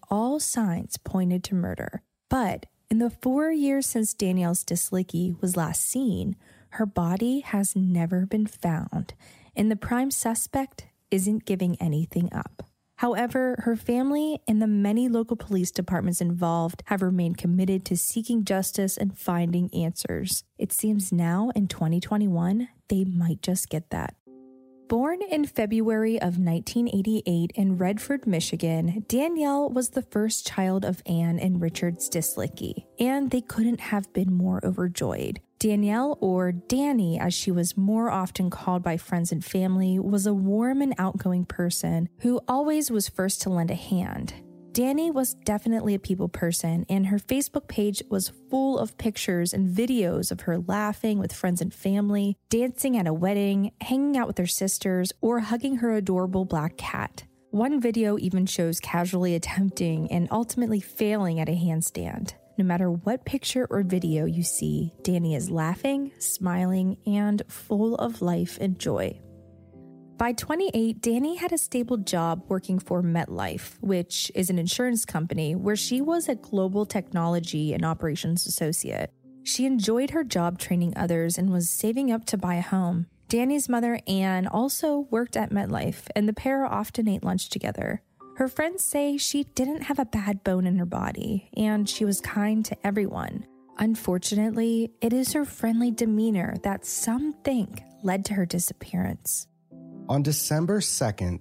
all signs pointed to murder. But in the 4 years since Danielle Stieslicki was last seen, her body has never been found, and the prime suspect isn't giving anything up. However, her family and the many local police departments involved have remained committed to seeking justice and finding answers. It seems now in 2021, they might just get that. Born in February of 1988 in Redford, Michigan, Danielle was the first child of Anne and Richard Stieslicki, and they couldn't have been more overjoyed. Danielle, or Danny as she was more often called by friends and family, was a warm and outgoing person who always was first to lend a hand. Danny was definitely a people person, and her Facebook page was full of pictures and videos of her laughing with friends and family, dancing at a wedding, hanging out with her sisters, or hugging her adorable black cat. One video even shows casually attempting and ultimately failing at a handstand. No matter what picture or video you see, Danny is laughing, smiling, and full of life and joy. By 28, Danny had a stable job working for MetLife, which is an insurance company where she was a global technology and operations associate. She enjoyed her job training others and was saving up to buy a home. Danny's mother, Anne, also worked at MetLife, and the pair often ate lunch together. Her friends say she didn't have a bad bone in her body, and she was kind to everyone. Unfortunately, it is her friendly demeanor that some think led to her disappearance. On December 2nd,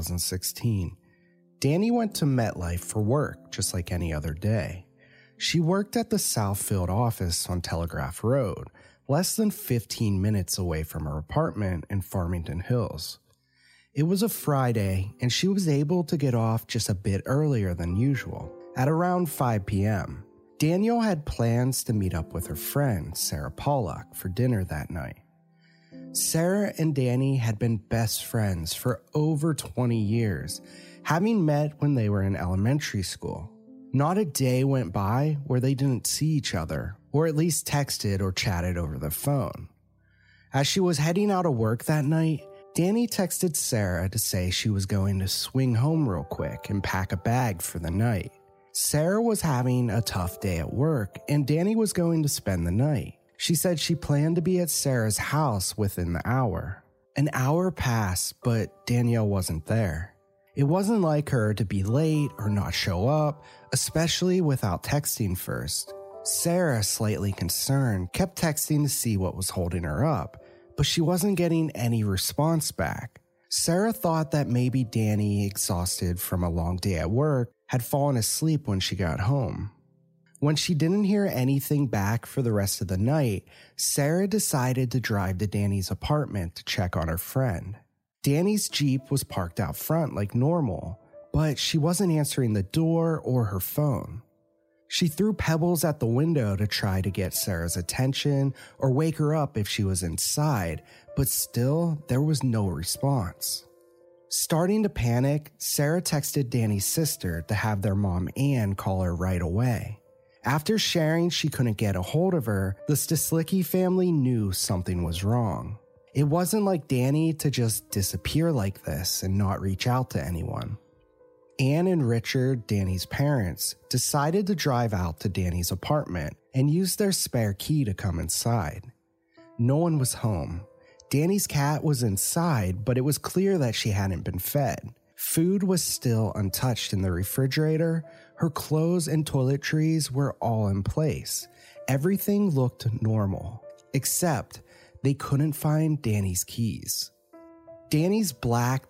2016, Danny went to MetLife for work just like any other day. She worked at the Southfield office on Telegraph Road, less than 15 minutes away from her apartment in Farmington Hills. It was a Friday, and she was able to get off just a bit earlier than usual, at around 5 p.m. Danielle had plans to meet up with her friend, Sarah Pollock, for dinner that night. Sarah and Danny had been best friends for over 20 years, having met when they were in elementary school. Not a day went by where they didn't see each other, or at least texted or chatted over the phone. As she was heading out of work that night, Danny texted Sarah to say she was going to swing home real quick and pack a bag for the night. Sarah was having a tough day at work, and Danny was going to spend the night. She said she planned to be at Sarah's house within the hour. An hour passed, but Danielle wasn't there. It wasn't like her to be late or not show up, especially without texting first. Sarah, slightly concerned, kept texting to see what was holding her up, but she wasn't getting any response back. Sarah thought that maybe Danny, exhausted from a long day at work, had fallen asleep when she got home. When she didn't hear anything back for the rest of the night, Sarah decided to drive to Danny's apartment to check on her friend. Danny's Jeep was parked out front like normal, but she wasn't answering the door or her phone. She threw pebbles at the window to try to get Sarah's attention or wake her up if she was inside, but still there was no response. Starting to panic, Sarah texted Danny's sister to have their mom Anne call her right away. After sharing she couldn't get a hold of her, the Stieslicki family knew something was wrong. It wasn't like Danny to just disappear like this and not reach out to anyone. Anne and Richard, Danny's parents, decided to drive out to Danny's apartment and use their spare key to come inside. No one was home. Danny's cat was inside, but it was clear that she hadn't been fed. Food was still untouched in the refrigerator. Her clothes and toiletries were all in place. Everything looked normal, except they couldn't find Danny's keys. Danny's black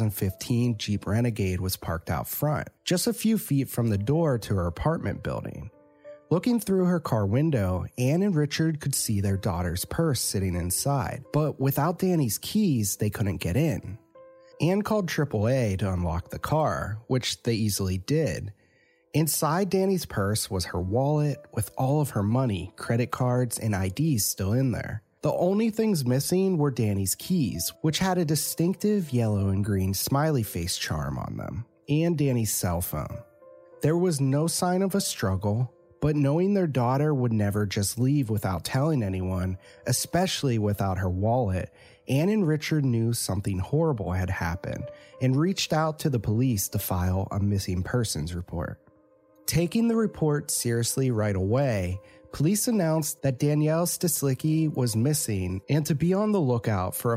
2015 Jeep Renegade was parked out front, just a few feet from the door to her apartment building. Looking through her car window, Anne and Richard could see their daughter's purse sitting inside, but without Danny's keys, they couldn't get in. Anne called AAA to unlock the car, which they easily did. Inside Danny's purse was her wallet with all of her money, credit cards, and IDs still in there. The only things missing were Danny's keys, which had a distinctive yellow and green smiley face charm on them, and Danny's cell phone. There was no sign of a struggle, but knowing their daughter would never just leave without telling anyone, especially without her wallet, Ann and Richard knew something horrible had happened and reached out to the police to file a missing persons report. Taking the report seriously right away, police announced that Danielle Stieslicki was missing and to be on the lookout for a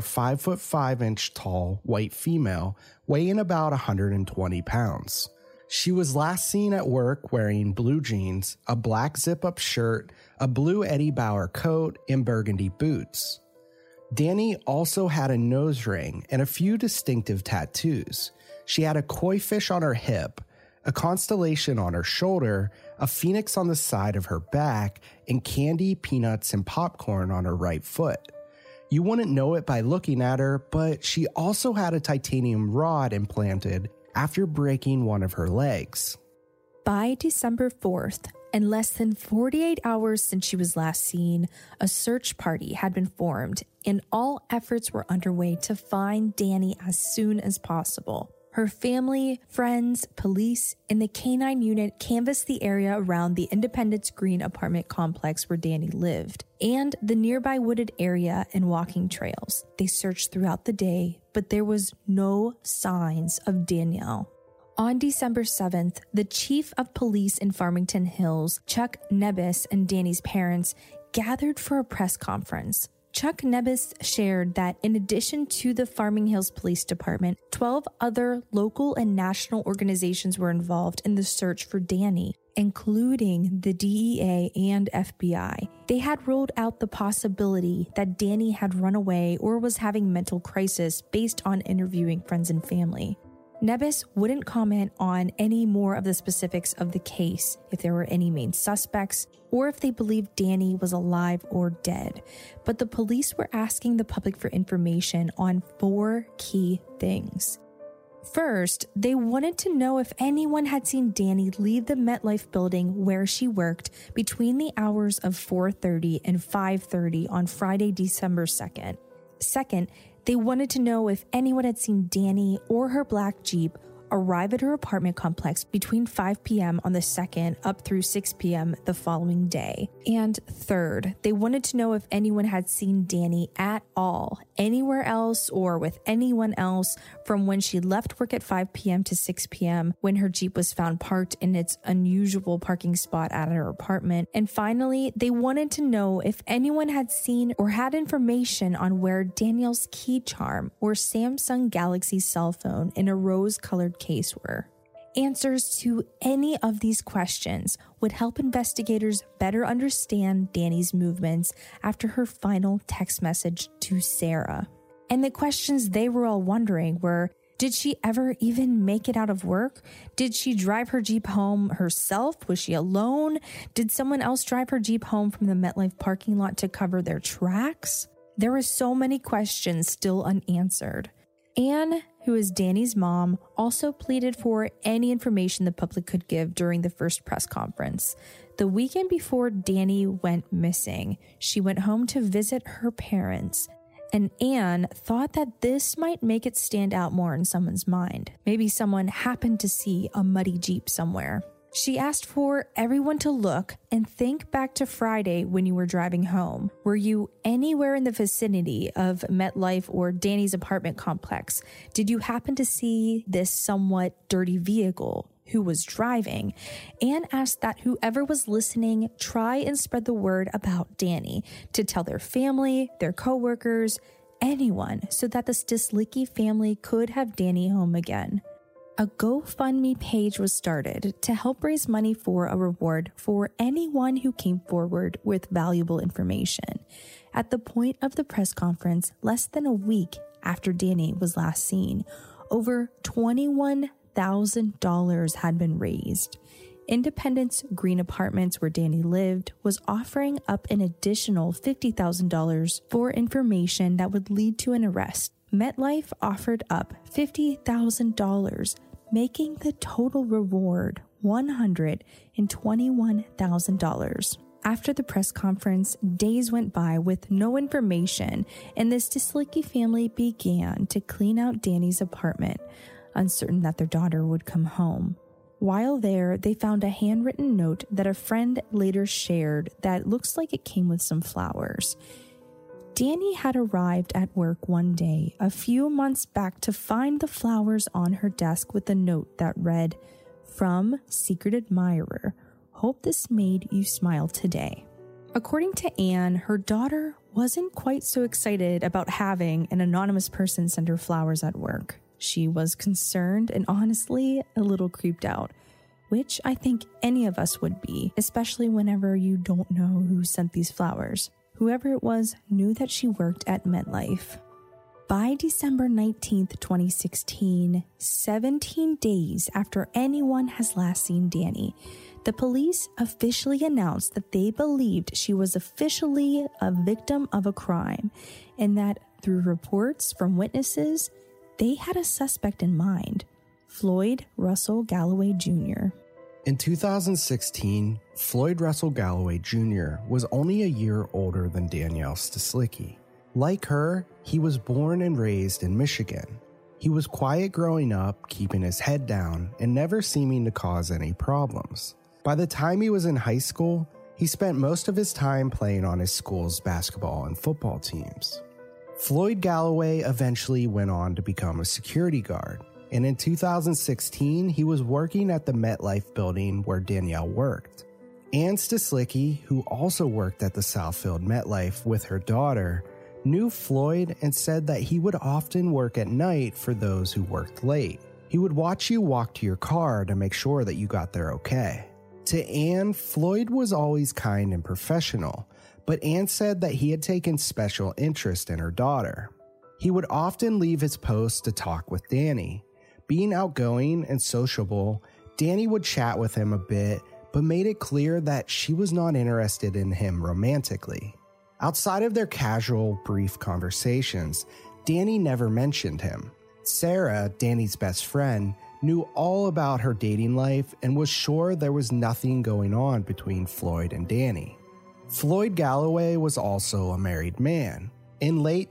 5'5" tall white female weighing about 120 pounds. She was last seen at work wearing blue jeans, a black zip-up shirt, a blue Eddie Bauer coat, and burgundy boots. Danny also had a nose ring and a few distinctive tattoos. She had a koi fish on her hip, a constellation on her shoulder, a phoenix on the side of her back, and candy, peanuts, and popcorn on her right foot. You wouldn't know it by looking at her, but she also had a titanium rod implanted after breaking one of her legs. By December 4th, and less than 48 hours since she was last seen, a search party had been formed, and all efforts were underway to find Danny as soon as possible. Her family, friends, police, and the K-9 unit canvassed the area around the Independence Green apartment complex where Danny lived, and the nearby wooded area and walking trails. They searched throughout the day, but there was no signs of Danielle. On December 7th, the chief of police in Farmington Hills, Chuck Nebis, and Danny's parents gathered for a press conference. Chuck Nebis shared that in addition to the Farming Hills Police Department, 12 other local and national organizations were involved in the search for Danny, including the DEA and FBI. They had ruled out the possibility that Danny had run away or was having mental crisis based on interviewing friends and family. Nebis wouldn't comment on any more of the specifics of the case, if there were any main suspects, or if they believed Danny was alive or dead. But the police were asking the public for information on 4 key things. First, they wanted to know if anyone had seen Danny leave the MetLife building where she worked between the hours of 4:30 and 5:30 on Friday, December 2nd. Second, they wanted to know if anyone had seen Danny or her black Jeep arrive at her apartment complex between 5 p.m. on the 2nd up through 6 p.m. the following day. And third, they wanted to know if anyone had seen Danny at all, anywhere else or with anyone else from when she left work at 5 p.m. to 6 p.m. when her Jeep was found parked in its unusual parking spot at her apartment. And finally, they wanted to know if anyone had seen or had information on where Danielle's key charm or Samsung Galaxy cell phone in a rose-colored case were. Answers to any of these questions would help investigators better understand Danny's movements after her final text message to Sarah. And the questions they were all wondering were, did she ever even make it out of work? Did she drive her Jeep home herself? Was she alone? Did someone else drive her Jeep home from the MetLife parking lot to cover their tracks? There were so many questions still unanswered. Anne, who is Danny's mom, also pleaded for any information the public could give during the first press conference. The weekend before Danny went missing, she went home to visit her parents, and Anne thought that this might make it stand out more in someone's mind. Maybe someone happened to see a muddy Jeep somewhere. She asked for everyone to look and think back to Friday when you were driving home. Were you anywhere in the vicinity of MetLife or Danny's apartment complex? Did you happen to see this somewhat dirty vehicle? Who was driving? Anne asked that whoever was listening try and spread the word about Danny, to tell their family, their coworkers, anyone, so that the Stieslicki family could have Danny home again. A GoFundMe page was started to help raise money for a reward for anyone who came forward with valuable information. At the point of the press conference, less than a week after Danny was last seen, over $21,000 had been raised. Independence Green Apartments, where Danny lived, was offering up an additional $50,000 for information that would lead to an arrest. MetLife offered up $50,000, making the total reward $121,000. After the press conference, days went by with no information, and the Stieslicki family began to clean out Danny's apartment, uncertain that their daughter would come home. While there, they found a handwritten note that a friend later shared that looks like it came with some flowers. Danny had arrived at work one day a few months back to find the flowers on her desk with a note that read, "From Secret Admirer. Hope this made you smile today." According to Anne, her daughter wasn't quite so excited about having an anonymous person send her flowers at work. She was concerned and honestly a little creeped out, which I think any of us would be, especially whenever you don't know who sent these flowers. Whoever it was knew that she worked at MetLife. By December 19th, 2016, 17 days after anyone has last seen Danny, the police officially announced that they believed she was officially a victim of a crime and that through reports from witnesses, they had a suspect in mind, Floyd Russell Galloway Jr. In 2016, Floyd Russell Galloway Jr. was only a year older than Danielle Stislicki. Like her, he was born and raised in Michigan. He was quiet growing up, keeping his head down, and never seeming to cause any problems. By the time he was in high school, he spent most of his time playing on his school's basketball and football teams. Floyd Galloway eventually went on to become a security guard, and in 2016, he was working at the MetLife building where Danielle worked. Anne Stislicki, who also worked at the Southfield MetLife with her daughter, knew Floyd and said that he would often work at night for those who worked late. He would watch you walk to your car to make sure that you got there okay. To Anne, Floyd was always kind and professional, but Anne said that he had taken special interest in her daughter. He would often leave his post to talk with Danny. Being outgoing and sociable, Danny would chat with him a bit, but made it clear that she was not interested in him romantically. Outside of their casual, brief conversations, Danny never mentioned him. Sarah, Danny's best friend, knew all about her dating life and was sure there was nothing going on between Floyd and Danny. Floyd Galloway was also a married man. In late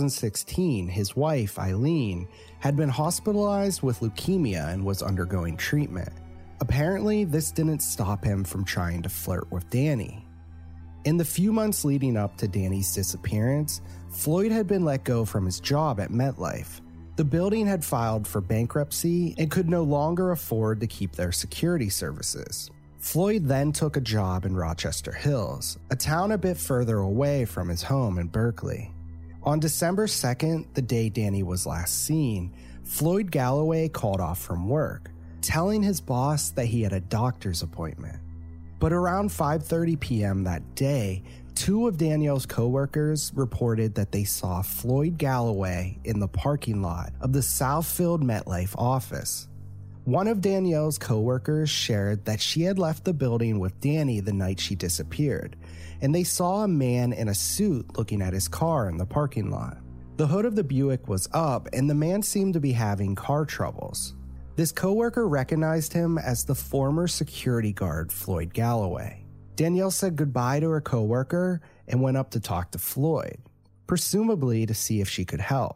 2016, his wife, Eileen, had been hospitalized with leukemia and was undergoing treatment. Apparently, this didn't stop him from trying to flirt with Danny. In the few months leading up to Danny's disappearance, Floyd had been let go from his job at MetLife. The building had filed for bankruptcy and could no longer afford to keep their security services. Floyd then took a job in Rochester Hills, a town a bit further away from his home in Berkeley. On December 2nd, the day Danny was last seen, Floyd Galloway called off from work, telling his boss that he had a doctor's appointment. But around 5:30 p.m. that day, two of Danielle's coworkers reported that they saw Floyd Galloway in the parking lot of the Southfield MetLife office. One of Danielle's coworkers shared that she had left the building with Danny the night she disappeared, and they saw a man in a suit looking at his car in the parking lot. The hood of the Buick was up, and the man seemed to be having car troubles. This coworker recognized him as the former security guard Floyd Galloway. Danielle said goodbye to her coworker and went up to talk to Floyd, presumably to see if she could help.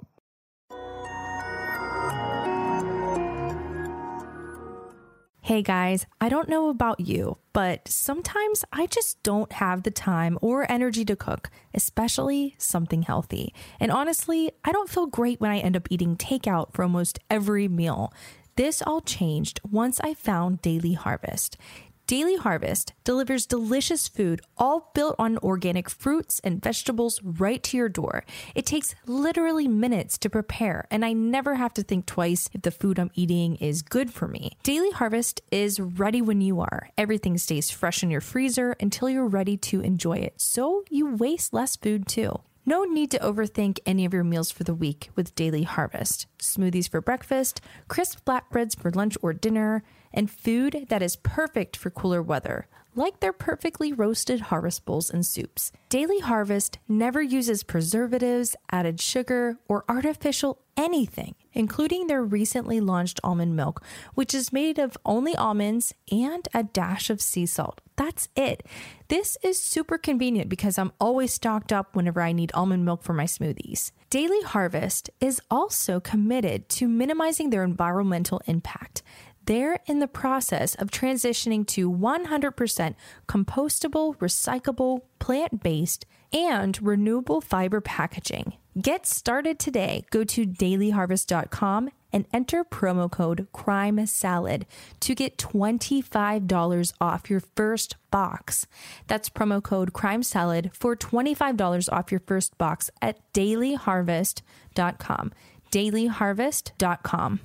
Hey guys, I don't know about you, but sometimes I just don't have the time or energy to cook, especially something healthy. And honestly, I don't feel great when I end up eating takeout for almost every meal. This all changed once I found Daily Harvest. Daily Harvest delivers delicious food all built on organic fruits and vegetables right to your door. It takes literally minutes to prepare, and I never have to think twice if the food I'm eating is good for me. Daily Harvest is ready when you are. Everything stays fresh in your freezer until you're ready to enjoy it, so you waste less food too. No need to overthink any of your meals for the week with Daily Harvest. Smoothies for breakfast, crisp flatbreads for lunch or dinner, and food that is perfect for cooler weather, like their perfectly roasted harvest bowls and soups. Daily Harvest never uses preservatives, added sugar, or artificial anything, including their recently launched almond milk, which is made of only almonds and a dash of sea salt. That's it. This is super convenient because I'm always stocked up whenever I need almond milk for my smoothies. Daily Harvest is also committed to minimizing their environmental impact. they're in the process of transitioning to 100% compostable, recyclable, plant-based, and renewable fiber packaging. Get started today. Go to dailyharvest.com and enter promo code CRIMESALAD to get $25 off your first box. That's promo code CRIMESALAD for $25 off your first box at dailyharvest.com. dailyharvest.com.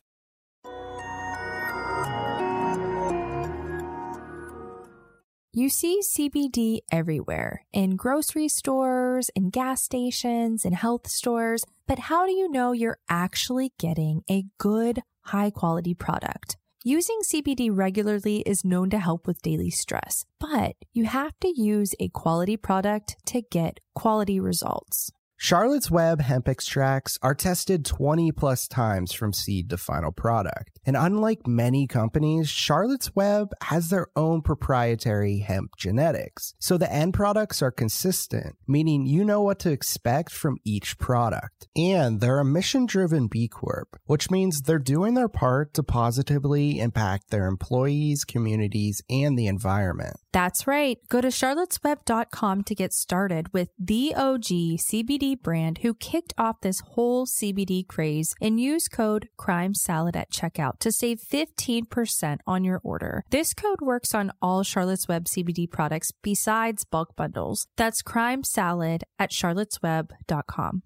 You see CBD everywhere, in grocery stores, in gas stations, in health stores, but how do you know you're actually getting a good, high-quality product? Using CBD regularly is known to help with daily stress, but you have to use a quality product to get quality results. Charlotte's Web hemp extracts are tested 20 plus times from seed to final product. And unlike many companies, Charlotte's Web has their own proprietary hemp genetics. So the end products are consistent, meaning you know what to expect from each product. And they're a mission-driven B Corp, which means they're doing their part to positively impact their employees, communities, and the environment. That's right. Go to charlottesweb.com to get started with the OG CBD brand who kicked off this whole CBD craze, and use code CRIMESALAD at checkout to save 15% on your order. This code works on all Charlotte's Web CBD products besides bulk bundles. That's CRIMESALAD at charlottesweb.com.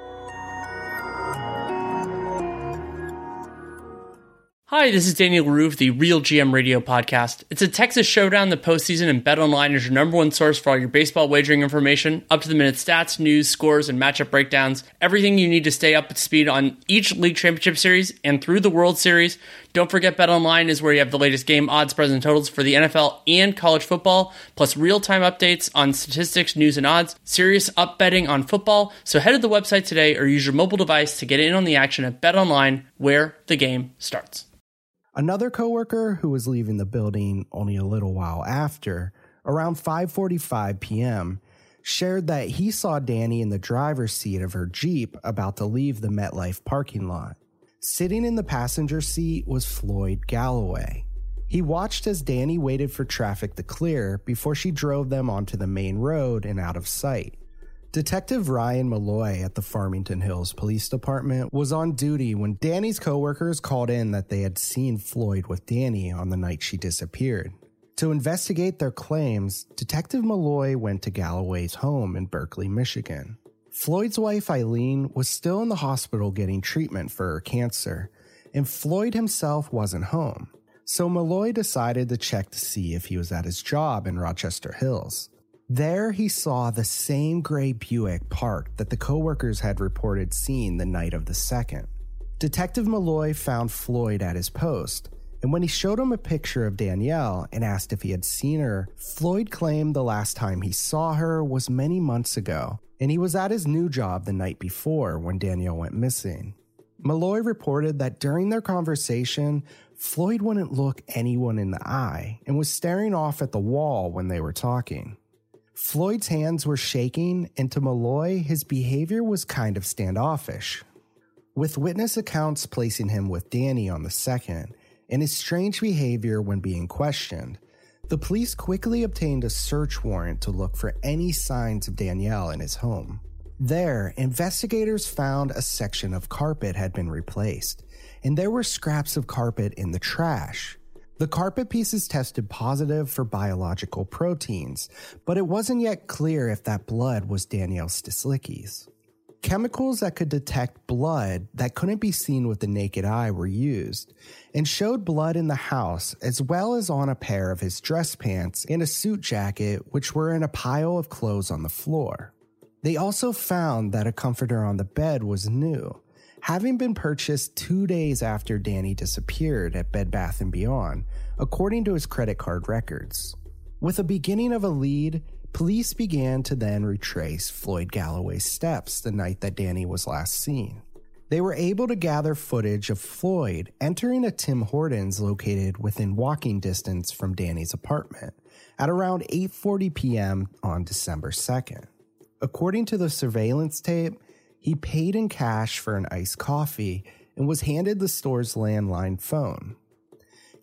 Hi, this is Daniel LaRue of the Real GM Radio Podcast. It's a Texas showdown in the postseason, and BetOnline is your number one source for all your baseball wagering information, up-to-the-minute stats, news, scores, and matchup breakdowns. Everything you need to stay up to speed on each league championship series and through the World Series. Don't forget BetOnline is where you have the latest game odds, spreads, and totals for the NFL and college football, plus real-time updates on statistics, news, and odds. Serious up betting on football. So head to the website today or use your mobile device to get in on the action at BetOnline, where the game starts. Another coworker who was leaving the building only a little while after, around 5:45 p.m., shared that he saw Danny in the driver's seat of her Jeep about to leave the MetLife parking lot. Sitting in the passenger seat was Floyd Galloway. He watched as Danny waited for traffic to clear before she drove them onto the main road and out of sight. Detective Ryan Malloy at the Farmington Hills Police Department was on duty when Danny's coworkers called in that they had seen Floyd with Danny on the night she disappeared. To investigate their claims, Detective Malloy went to Galloway's home in Berkeley, Michigan. Floyd's wife Eileen was still in the hospital getting treatment for her cancer, and Floyd himself wasn't home. So Malloy decided to check to see if he was at his job in Rochester Hills. There he saw the same gray Buick parked that the coworkers had reported seeing the night of the 2nd. Detective Malloy found Floyd at his post, and when he showed him a picture of Danielle and asked if he had seen her, Floyd claimed the last time he saw her was many months ago, and he was at his new job the night before when Danielle went missing. Malloy reported that during their conversation, Floyd wouldn't look anyone in the eye and was staring off at the wall when they were talking. Floyd's hands were shaking, and to Malloy, his behavior was kind of standoffish. With witness accounts placing him with Danny on the 2nd, and his strange behavior when being questioned, the police quickly obtained a search warrant to look for any signs of Danielle in his home. There, investigators found a section of carpet had been replaced, and there were scraps of carpet in the trash. The carpet pieces tested positive for biological proteins, but it wasn't yet clear if that blood was Danielle Stislicki's. Chemicals that could detect blood that couldn't be seen with the naked eye were used, and showed blood in the house as well as on a pair of his dress pants and a suit jacket, which were in a pile of clothes on the floor. They also found that a comforter on the bed was new, having been purchased 2 days after Danny disappeared at Bed Bath & Beyond, according to his credit card records. With the beginning of a lead, police began to then retrace Floyd Galloway's steps the night that Danny was last seen. They were able to gather footage of Floyd entering a Tim Hortons located within walking distance from Danny's apartment at around 8:40 p.m. on December 2nd. According to the surveillance tape, he paid in cash for an iced coffee and was handed the store's landline phone.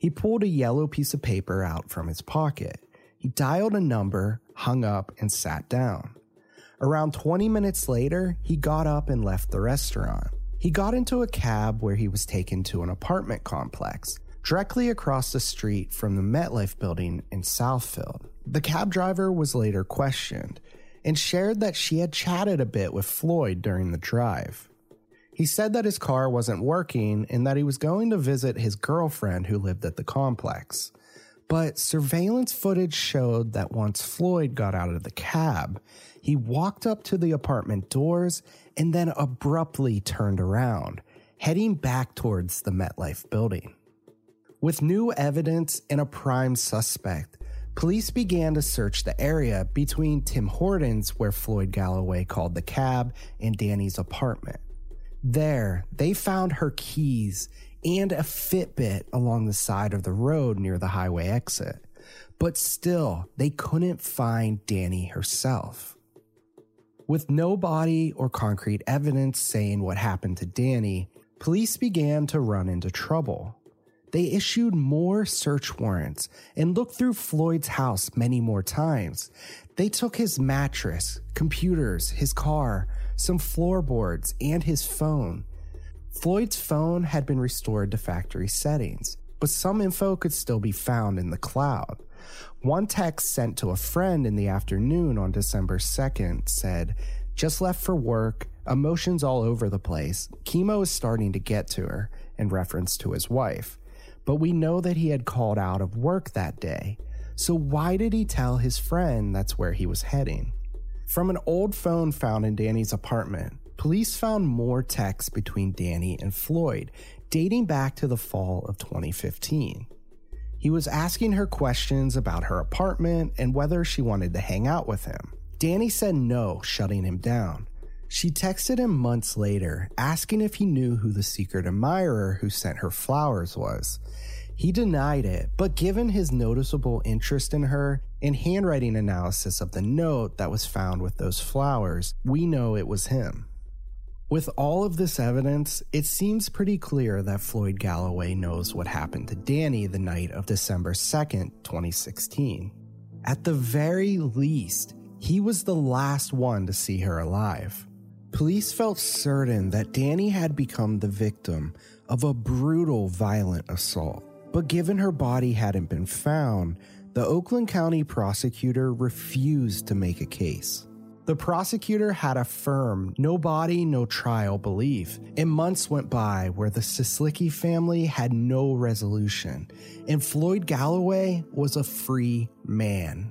He pulled a yellow piece of paper out from his pocket. He dialed a number, hung up, and sat down. Around 20 minutes later, he got up and left the restaurant. He got into a cab where he was taken to an apartment complex directly across the street from the MetLife building in Southfield. The cab driver was later questioned and shared that she had chatted a bit with Floyd during the drive. He said that his car wasn't working and that he was going to visit his girlfriend who lived at the complex. But surveillance footage showed that once Floyd got out of the cab, he walked up to the apartment doors and then abruptly turned around, heading back towards the MetLife building. With new evidence and a prime suspect, police began to search the area between Tim Hortons, where Floyd Galloway called the cab, and Danny's apartment. There, they found her keys and a Fitbit along the side of the road near the highway exit. But still, they couldn't find Danny herself. With no body or concrete evidence saying what happened to Danny, police began to run into trouble. They issued more search warrants and looked through Floyd's house many more times. They took his mattress, computers, his car, some floorboards, and his phone. Floyd's phone had been restored to factory settings, but some info could still be found in the cloud. One text sent to a friend in the afternoon on December 2nd said, "Just left for work, emotions all over the place. Chemo is starting to get to her," in reference to his wife. But we know that he had called out of work that day. So why did he tell his friend that's where he was heading? From an old phone found in Danny's apartment, police found more texts between Danny and Floyd, dating back to the fall of 2015. He was asking her questions about her apartment and whether she wanted to hang out with him. Danny said no, shutting him down. She texted him months later, asking if he knew who the secret admirer who sent her flowers was. He denied it, but given his noticeable interest in her and handwriting analysis of the note that was found with those flowers, we know it was him. With all of this evidence, it seems pretty clear that Floyd Galloway knows what happened to Danny the night of December 2nd, 2016. At the very least, he was the last one to see her alive. Police felt certain that Danny had become the victim of a brutal, violent assault. But given her body hadn't been found, the Oakland County prosecutor refused to make a case. The prosecutor had a firm, no body, no trial belief, and months went by where the Cieslicki family had no resolution, and Floyd Galloway was a free man.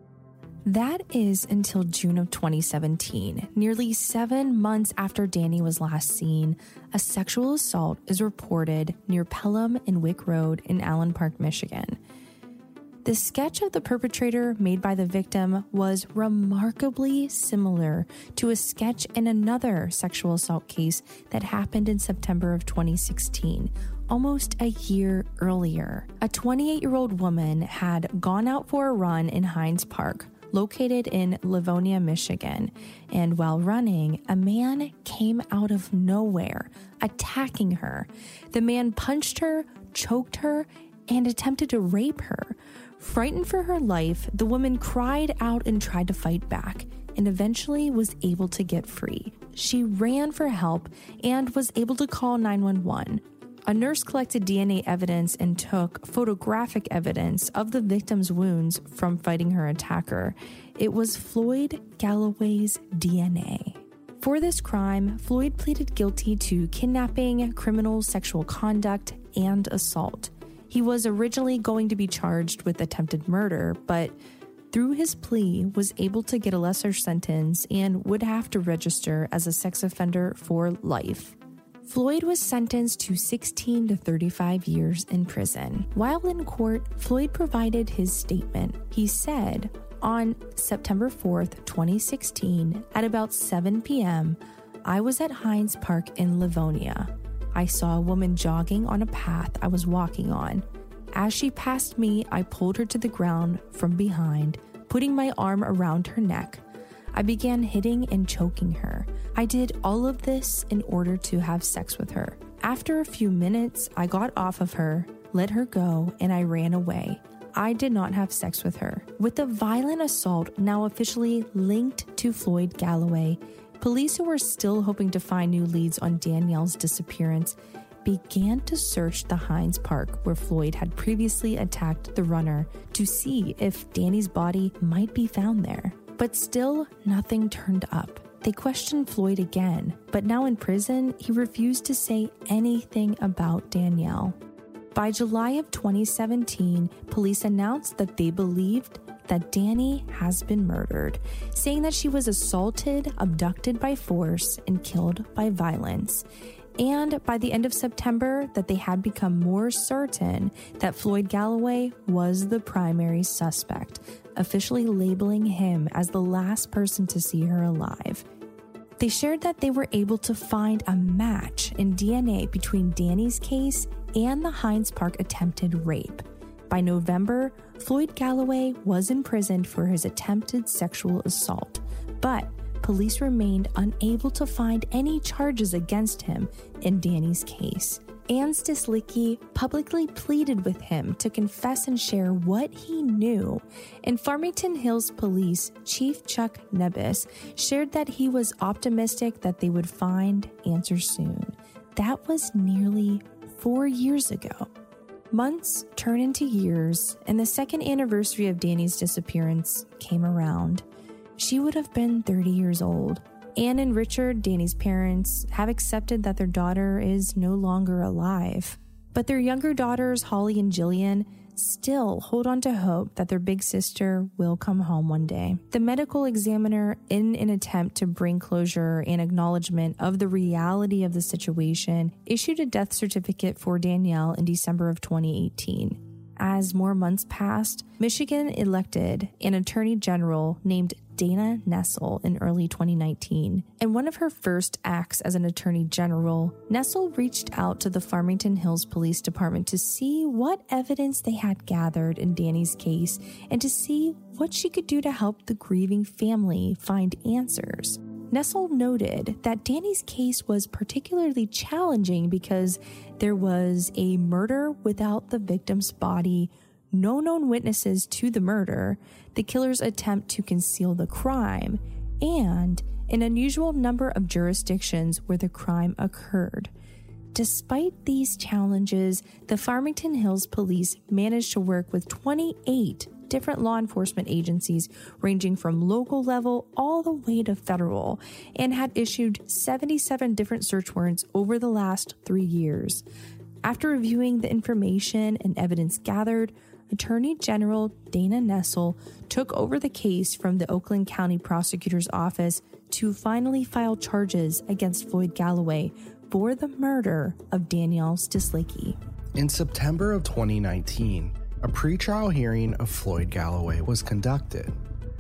That is until June of 2017, nearly 7 months after Danny was last seen, a sexual assault is reported near Pelham and Wick Road in Allen Park, Michigan. The sketch of the perpetrator made by the victim was remarkably similar to a sketch in another sexual assault case that happened in September of 2016, almost a year earlier. A 28-year-old woman had gone out for a run in Hines Park, located in Livonia, Michigan, and while running, a man came out of nowhere, attacking her. The man punched her, choked her, and attempted to rape her. Frightened for her life, the woman cried out and tried to fight back, and eventually was able to get free. She ran for help and was able to call 911. A nurse collected DNA evidence and took photographic evidence of the victim's wounds from fighting her attacker. It was Floyd Galloway's DNA. For this crime, Floyd pleaded guilty to kidnapping, criminal sexual conduct, and assault. He was originally going to be charged with attempted murder, but through his plea was able to get a lesser sentence and would have to register as a sex offender for life. Floyd was sentenced to 16 to 35 years in prison. While in court, Floyd provided his statement. He said, on September 4th, 2016, at about 7 p.m., I was at Hines Park in Livonia. I saw a woman jogging on a path I was walking on. As she passed me, I pulled her to the ground from behind, putting my arm around her neck. I began hitting and choking her. I did all of this in order to have sex with her. After a few minutes, I got off of her, let her go, and I ran away. I did not have sex with her. With the violent assault now officially linked to Floyd Galloway, police who were still hoping to find new leads on Danielle's disappearance began to search the Hines Park where Floyd had previously attacked the runner to see if Danny's body might be found there. But still, nothing turned up. They questioned Floyd again, but now in prison, he refused to say anything about Danielle. By July of 2017, police announced that they believed that Danny has been murdered, saying that she was assaulted, abducted by force, and killed by violence. And by the end of September, that they had become more certain that Floyd Galloway was the primary suspect, officially labeling him as the last person to see her alive. They shared that they were able to find a match in DNA between Danny's case and the Hines Park attempted rape. By November, Floyd Galloway was imprisoned for his attempted sexual assault, but police remained unable to find any charges against him in Danny's case. Ann Stislicki publicly pleaded with him to confess and share what he knew, and Farmington Hills Police Chief Chuck Nebus shared that he was optimistic that they would find answers soon. That was nearly 4 years ago. Months turned into years, and the second anniversary of Danny's disappearance came around. She would have been 30 years old. Ann and Richard, Danny's parents, have accepted that their daughter is no longer alive. But their younger daughters, Holly and Jillian, still hold on to hope that their big sister will come home one day. The medical examiner, in an attempt to bring closure and acknowledgement of the reality of the situation, issued a death certificate for Danielle in December of 2018. As more months passed, Michigan elected an attorney general named Dana Nessel in early 2019. And one of her first acts as an attorney general, Nessel reached out to the Farmington Hills Police Department to see what evidence they had gathered in Danny's case and to see what she could do to help the grieving family find answers. Nessel noted that Danny's case was particularly challenging because there was a murder without the victim's body, no known witnesses to the murder, the killer's attempt to conceal the crime, and an unusual number of jurisdictions where the crime occurred. Despite these challenges, the Farmington Hills Police managed to work with 28 different law enforcement agencies ranging from local level all the way to federal, and had issued 77 different search warrants over the last 3 years. After reviewing the information and evidence gathered, Attorney General Dana Nessel took over the case from the Oakland County Prosecutor's Office to finally file charges against Floyd Galloway for the murder of Danielle Stislicki. In September of 2019, a pretrial hearing of Floyd Galloway was conducted.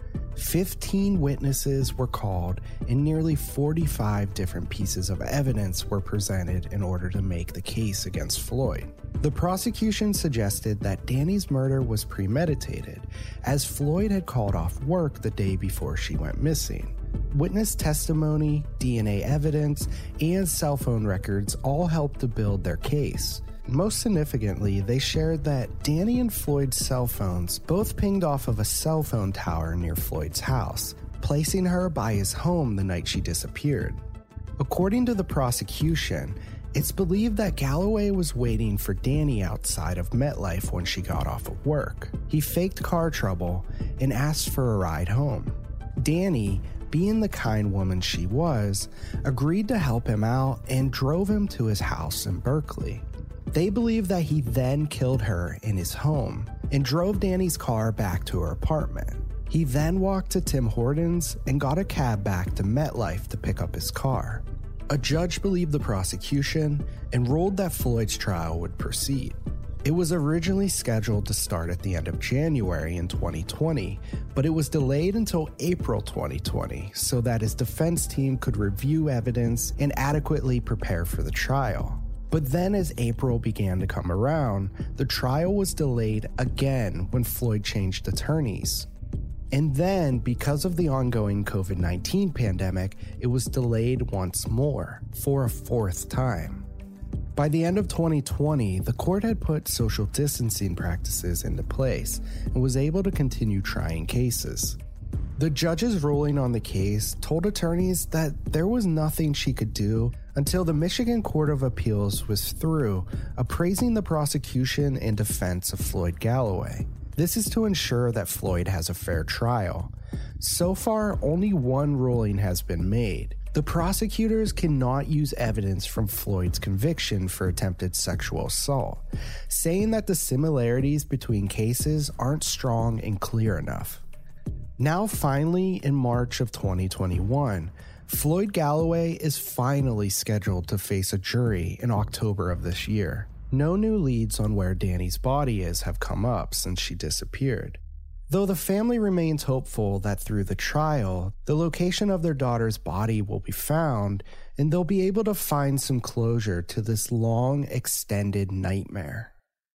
15 witnesses were called and nearly 45 different pieces of evidence were presented in order to make the case against Floyd. The prosecution suggested that Danny's murder was premeditated, as Floyd had called off work the day before she went missing. Witness testimony, DNA evidence, and cell phone records all helped to build their case. Most significantly, they shared that Danny and Floyd's cell phones both pinged off of a cell phone tower near Floyd's house, placing her by his home the night she disappeared. According to the prosecution, it's believed that Galloway was waiting for Danny outside of MetLife when she got off of work. He faked car trouble and asked for a ride home. Danny, being the kind woman she was, agreed to help him out and drove him to his house in Berkeley. They believe that he then killed her in his home and drove Danny's car back to her apartment. He then walked to Tim Hortons and got a cab back to MetLife to pick up his car. A judge believed the prosecution and ruled that Floyd's trial would proceed. It was originally scheduled to start at the end of January in 2020, but it was delayed until April 2020 so that his defense team could review evidence and adequately prepare for the trial. But then as April began to come around, the trial was delayed again when Floyd changed attorneys. And then, because of the ongoing COVID-19 pandemic, it was delayed once more, for a fourth time. By the end of 2020, the court had put social distancing practices into place and was able to continue trying cases. The judge's ruling on the case told attorneys that there was nothing she could do until the Michigan Court of Appeals was through appraising the prosecution and defense of Floyd Galloway. This is to ensure that Floyd has a fair trial. So far, only one ruling has been made. The prosecutors cannot use evidence from Floyd's conviction for attempted sexual assault, saying that the similarities between cases aren't strong and clear enough. Now, finally, in March of 2021, Floyd Galloway is finally scheduled to face a jury in October of this year. No new leads on where Danny's body is have come up since she disappeared. Though the family remains hopeful that through the trial, the location of their daughter's body will be found and they'll be able to find some closure to this long, extended nightmare.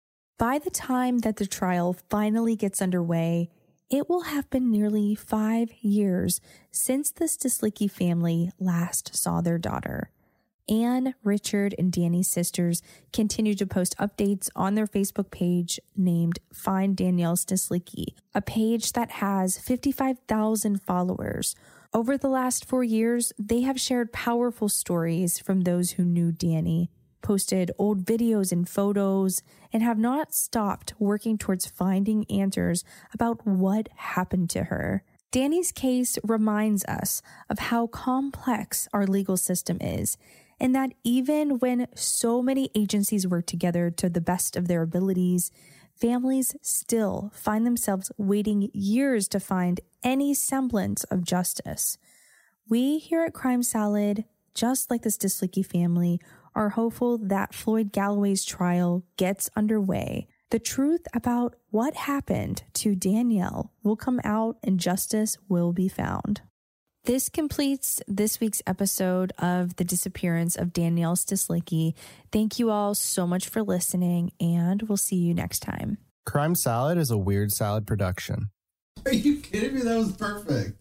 By the time that the trial finally gets underway, it will have been nearly 5 years since the Stislicki family last saw their daughter. Anne, Richard, and Danny's sisters continue to post updates on their Facebook page named Find Danielle Stislicki, a page that has 55,000 followers. Over the last 4 years, they have shared powerful stories from those who knew Danny, posted old videos and photos, and have not stopped working towards finding answers about what happened to her. Danny's case reminds us of how complex our legal system is, and that even when so many agencies work together to the best of their abilities, families still find themselves waiting years to find any semblance of justice. We here at Crime Salad, just like the Stislicki family, are hopeful that Floyd Galloway's trial gets underway. The truth about what happened to Danielle will come out and justice will be found. This completes this week's episode of The Disappearance of Danielle Stislicki. Thank you all so much for listening, and we'll see you next time. Crime Salad is a Weird Salad production. Are you kidding me? That was perfect.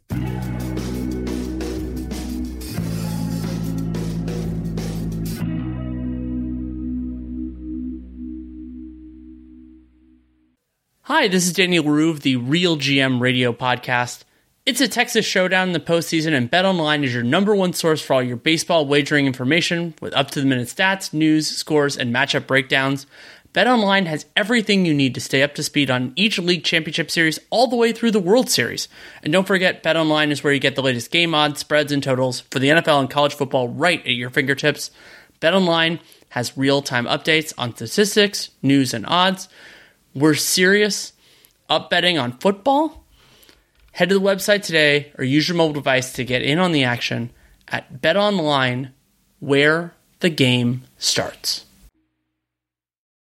Hi, this is Daniel Rue of the Real GM Radio Podcast. It's a Texas showdown in the postseason, and BetOnline is your number one source for all your baseball wagering information with up-to-the-minute stats, news, scores, and matchup breakdowns. BetOnline has everything you need to stay up to speed on each league championship series all the way through the World Series. And don't forget, BetOnline is where you get the latest game odds, spreads, and totals for the NFL and college football right at your fingertips. BetOnline has real-time updates on statistics, news, and odds. We're serious up betting on football. Head to the website today or use your mobile device to get in on the action at BetOnline, where the game starts.